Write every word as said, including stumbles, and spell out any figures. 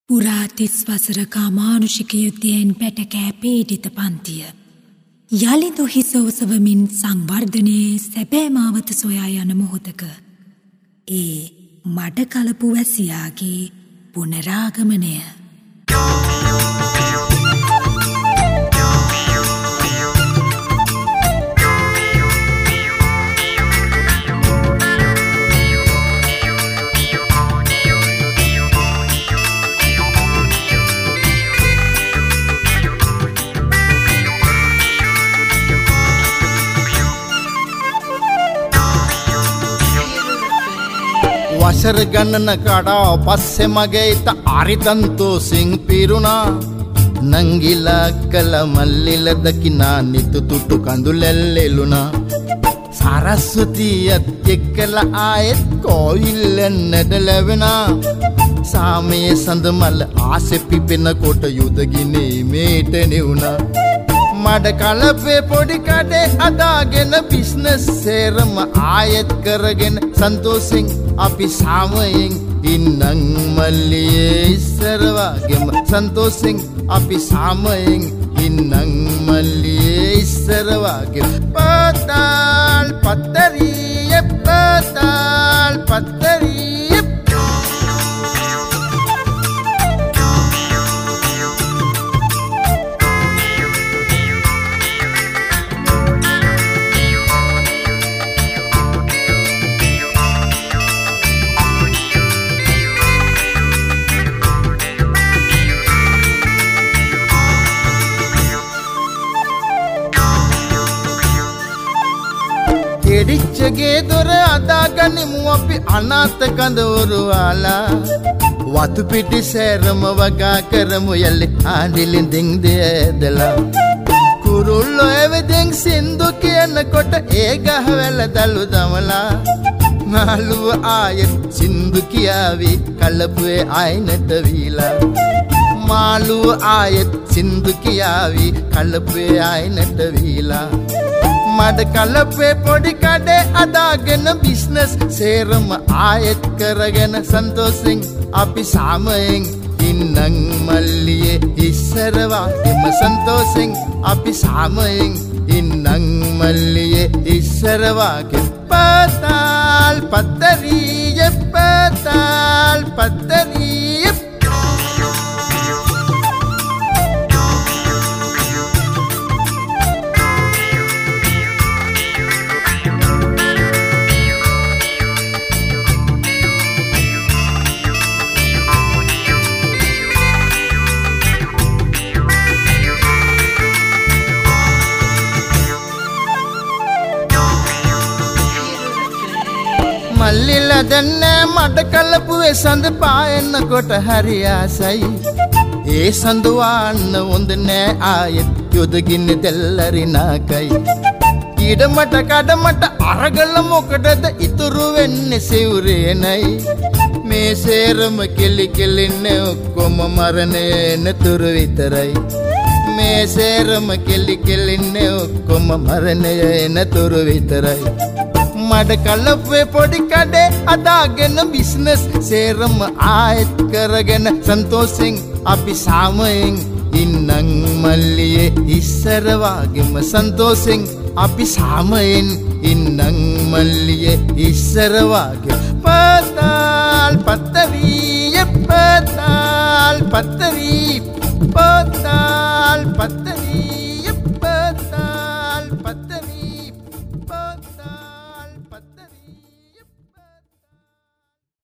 පුරා තිස් වසරක අමානුෂික යුද්ධයෙන් පැටකෑ පීඩිත පන්තිය. යළිදු හිස ඔසවමින් සංවර්ධනයේ සැබෑ මාවත සොයා යන මොහොතක ඒ මඩකලපු වැසියාගේ පුනරාගමනය. වසර ගණන කඩා පස්සේ මගේ ඉත අරිතන්තෝ සිං පිරුණා නංගිලා කල මල්ලිල දකිනා නිතුතුටු කඳුලැල්ලෙලුණා සරස්වතියත් එක්කලා ආයෙත් කෝවිල්ලෙන්නට ලැබෙනා සාමයේ සඳමල් ආසෙ පිපෙන කොට යුදගිනේ මේට නෙවුණා මඩ කලපේ පොඩි කඩේ අදාගෙන බිස්නස් සේරම ආයෙත් කරගෙන සන්තෝෂෙන් අපි සාමයෙන් ඉන්නං මල්ලියේ ඉස්සර වගේම සන්තෝෂෙන් අපි සාමයෙන් ඉන්නං මල්ලියේ ඉස්සර වගේම පතාල් පත්තරියේ පතාල් පත්තරියේ ගෙඩිච්චගේ දොර අදාගනිමු අපි අනාථ කඳවුරු ආලා වතු පිටි සෑරම වගා කරමු යල්ලි ආඩිලින්දින් දෙදලා කුරුල්ලෝ එවෙදින් සින්දු කියනකොට ඒ ගහවැල දළු දමලා මාළුව ආයෙත් සින්දු කියාවි කලපුවේ ආයනට වීලා මාළුව ආයෙත් සින්දු කියාවි කලපුවේ ආයනට වීලා මඩ කලපේ පොඩි කඩේ අදාගෙන බිස්නස් සේරම ආයෙත් කරගෙන සන්තෝෂෙන් අපි සාමයෙන් ඉන්නං මල්ලියේ ඉස්සර වගේම සන්තෝෂෙන් අපි සාමයෙන් ඉන්නං මල්ලියේ ඉස්සර වගේ පතාල් පත්තරියේ පතාල් පත්තරියේ මල්ලිලා දැන්නේ මඩ කලපුවේ සඳ පායන්න කොට හරි ආසයි ඒ සඳ වන්න හොඳ නෑ ආයෙත් යොදගින්න දෙල්ලරි නාකයි ඊඩමට කඩමට අරගල මොකටද ඉතුරු වෙන්නේ සිවුරේ නයි මේ සේරම කෙලි කෙලින්නේ ඔක්කොම මරණේ නතුරු විතරයි මේ සේරම කෙලි කෙලින්නේ ඔක්කොම මරණේ නතුරු විතරයි මඩ කලපේ පොඩි කඩේ අදාගෙන බිස්නස් සේරම ආයෙත් කරගෙන සන්තෝෂෙන් අපි සාමයෙන් ඉන්නං මල්ලියේ ඉස්සර වගේම සන්තෝෂෙන් අපි සාමයෙන් ඉන්නං මල්ලියේ ඉස්සර වගේ පතාල් පත්තරියේ පතාල් පත්තරියේ පතාල් පත්තරියේ